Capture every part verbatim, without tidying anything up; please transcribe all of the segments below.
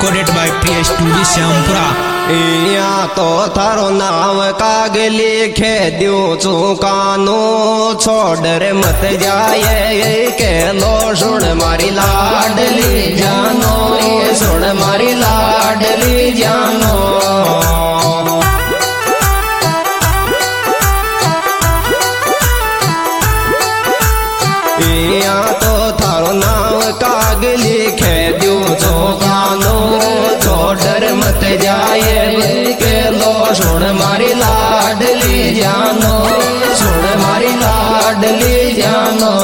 recorded by Priya Studio Syampura। इया तो थारो नाम काग लिखे दू चुकानो छोड़ रे मत जाए के लो सुन मारी लाडली जानो ये सुन मारी लाडली जानो। इया तो थारो नाम काग लिखे दू चुकानो छोड़ मत जाए के लो सुन मारी लाडली जानो सुन मारी लाडली जानो।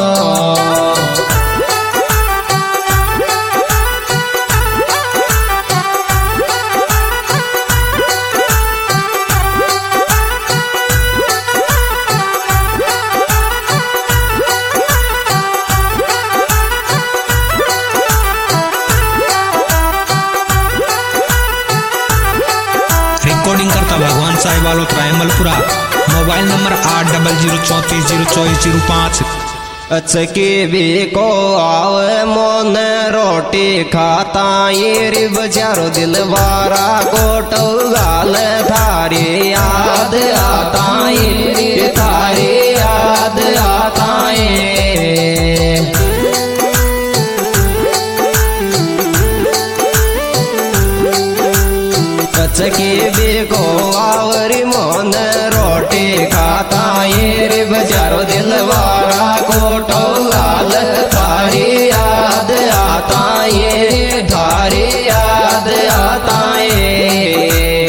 रिकॉर्डिंग करता भगवान साहिब वालों त्रायमलपुरा। मोबाइल नंबर आठ डबल जीरो चौंतीस जीरो चौबीस जीरो पाँच। अचकी भी को आवे मोन रोटी खाता ये रि बचारो दिलवारा कोटो गाल थारी याद आता ये थारी याद आता ये। सकी भी को आवरी मोन रोटी खाता ये रे बजारो दिलवारा कोटो लाल थारी याद आता ये थारी याद आता ये।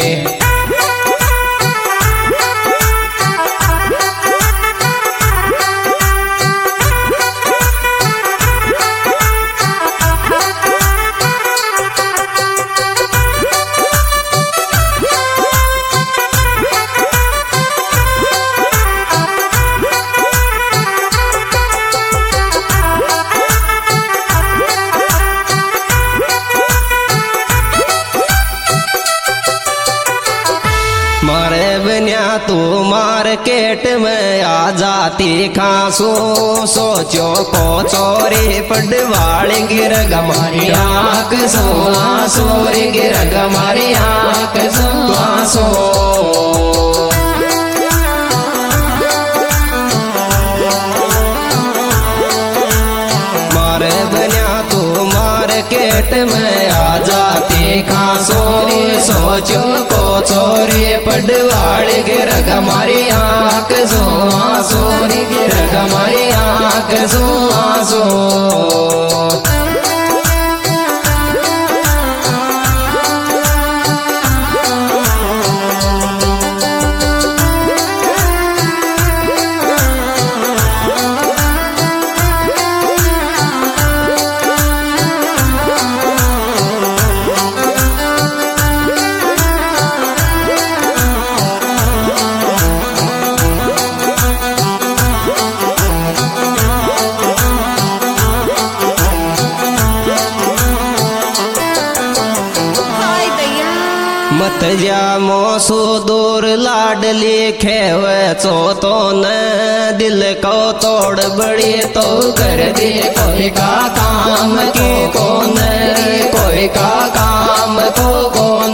मारे बनिया तू मार्केट में आ जाती खासो सोचो को चोरी पडवाल गिर गमारी आँख सो सोरी गिर गमारी आँख सो। मारे बनिया तू मार्केट में आ जाती खासो सोचो को चोरी पडवाल गिर गमारी आँख सो सोरी गिर गमारी आँख सो सो। मत जा मोसो दूर लाडली खेवे चो तो न दिल को तोड़ बड़ी तो कर दे कोई का काम की कौन कोई का काम को कौन।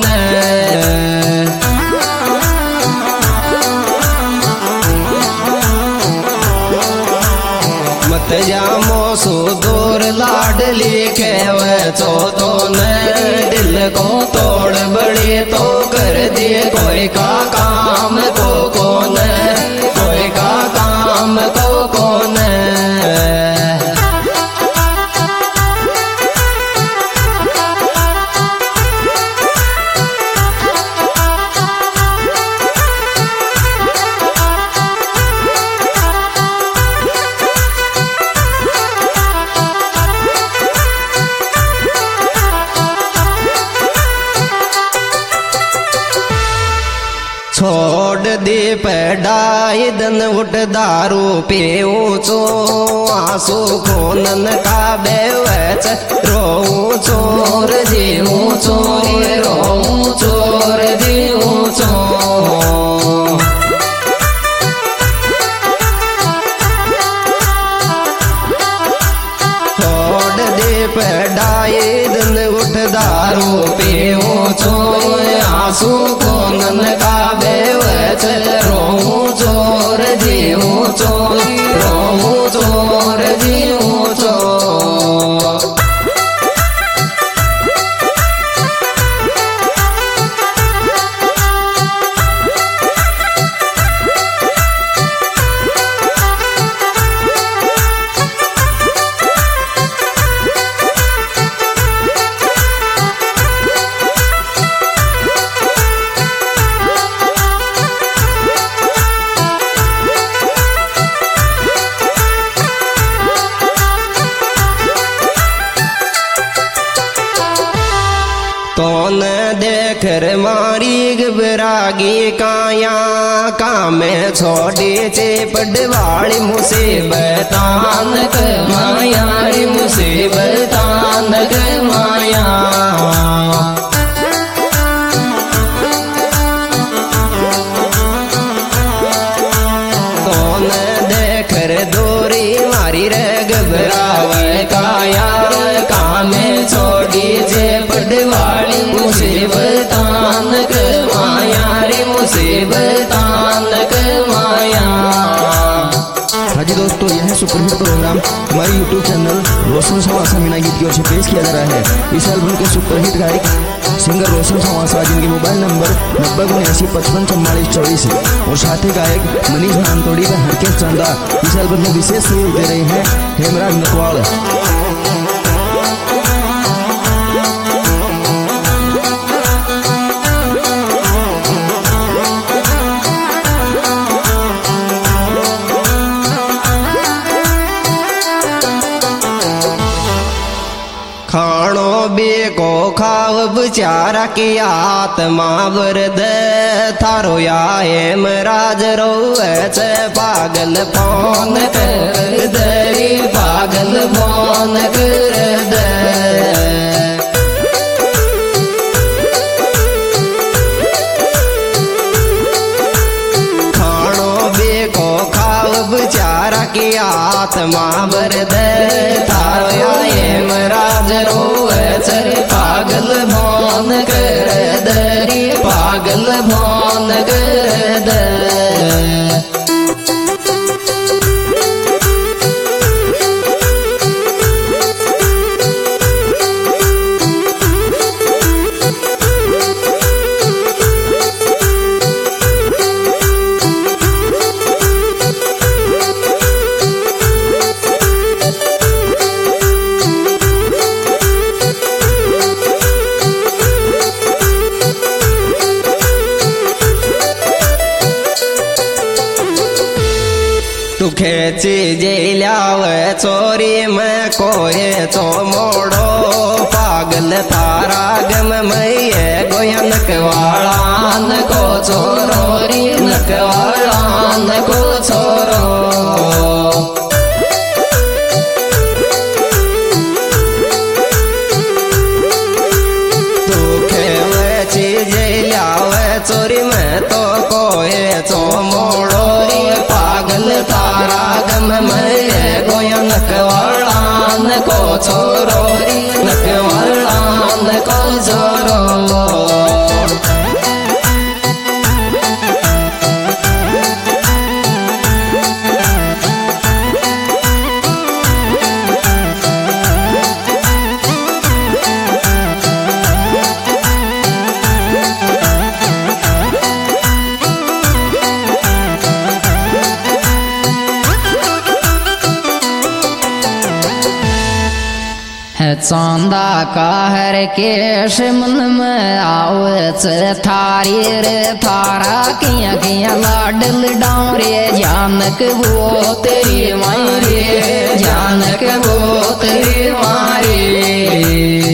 मत जा मोसो दूर लाडली खेवे चो तो न दिल को तोड़ बड़ी तो कर दिए कोई का काम को कौन कोई का काम को कौन। छोड़ दे पैडाई दन उठ दारू पीऊ चो आंसू खूनन का बेवच रो चोर जीऊ चोर रो चोर जीऊ चोर। छोड़ दे पैडाई दन उठ दारू पीऊ छो आंसू को नन का बेवच रोऊं चोर जीऊं चोर रोऊं चोर जीऊं चोर। तोन देख मारी घबरागी काया कामे छोड़ी चेपड़ वाली मुसीबतान क माया री मुसीबतान क माया। तोन देख दूरी मारी रे घबरावे काया कामे छोड़ी चेपड़ वाली मुसीबतान क माया रे मुसीबतान क माया। हाँ जी दोस्तों, यह सुपरहिट प्रोग्राम हमारे यूट्यूब चैनल रोशन समासा मीना गीत की ओर से पेश किया जा रहा है। इस एल्बम के सुपरहिट गायक सिंगर रोशन समासा, जिनके मोबाइल नंबर नब्बे उन्यासी पचपन चौवालीस चौबीस और साथी गायक मनीष भानतोड़ी व हरकेश चंदा इस एल्बम में विशेष सहयोग दे रहे हैं हेमराज नकवाल। खाणो बेको खाव बेचारा की आत्मा वरद थारो या हेमराज रोवे छे पागल फोन कर दे पागल फोन कर दे। खाणो बेको खाव बेचारा की आत्मा वरद थारो या हेमराज रोवे छे पागल फोन कर दे पागल फोन कर दे। तू खेची जेलावे चोरी में कोये चो मोड़ो पागल तारा गम मैये गोया नकवाड़ान को छोरो री नकवाड़ान को छोरो। तू खेची जेलावे चोरी में तो कोये चो मोड़ो पागल तारा गम में गोया नकवाड़ान को छोरो नकवाड़ान को छोरो। चांदा का हर केश मन में आवच थारी रे थारा किया किया लाडल डाउरे जानक वो तेरी मारे जानक वो तेरी मारे।